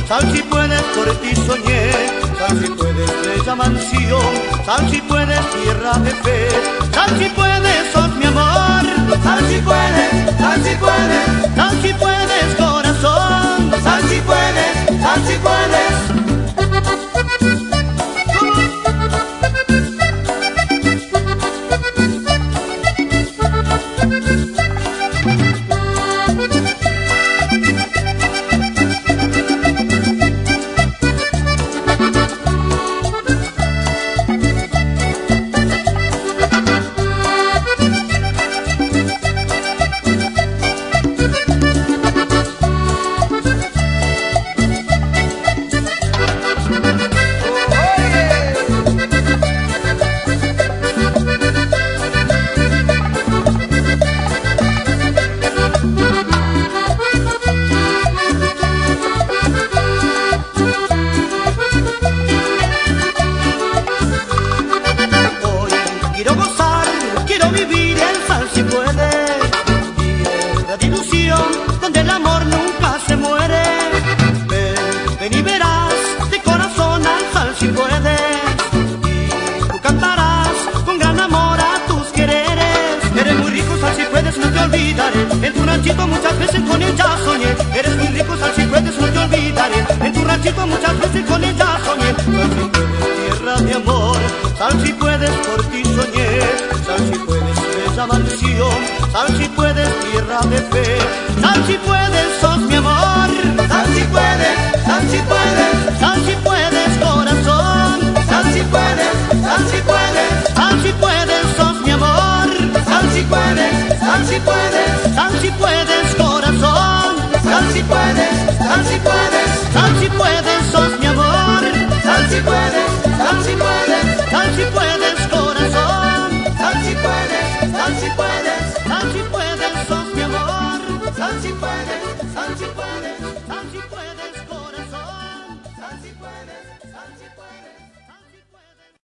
sal si puedes, por ti soñé. Sal si puedes, bella mansión, sal si puedes, tierra de fe. Sal si puedes, sos mi amor. Sal si puedes, sal si puedes, Sal si puedes, corazón. sal si puedes, sal si puedes. Quiero gozar, quiero vivir el sal si puedes. Tierra de ilusión, donde el amor nunca se muere. Ven, ven y verás, de corazón al sal si puedes. Y tú cantarás con gran amor a tus quereres. Eres muy rico, sal si puedes, no te olvidaré. En tu ranchito muchas veces con ella soñé. Eres muy rico, sal si puedes, no te olvidaré. En tu ranchito muchas veces con ella soñé. Sal si puedes, tierra de amor, sal si puedes, por ti soñé. Sal si puedes, bella mansión, sal si puedes, tierra de fe. Sal si puedes, sos mi amor. Sal si puedes, sal si puedes, Sal si puedes, corazón. sal si puedes, sal si puedes, Sal si puedes, sos mi amor. sal si puedes, sal si puedes, Sal si puedes, corazón. sal si puedes, sal si puedes, Sal si puedes, sos mi amor. sal si puedes, sal si puedes, Sal si puedes, corazón. sal si puedes, sal si puedes, Sal si puedes, sos mi amor. sal si puedes, sal si puedes, Sal si puedes, corazón. sal si puedes, sal si puedes.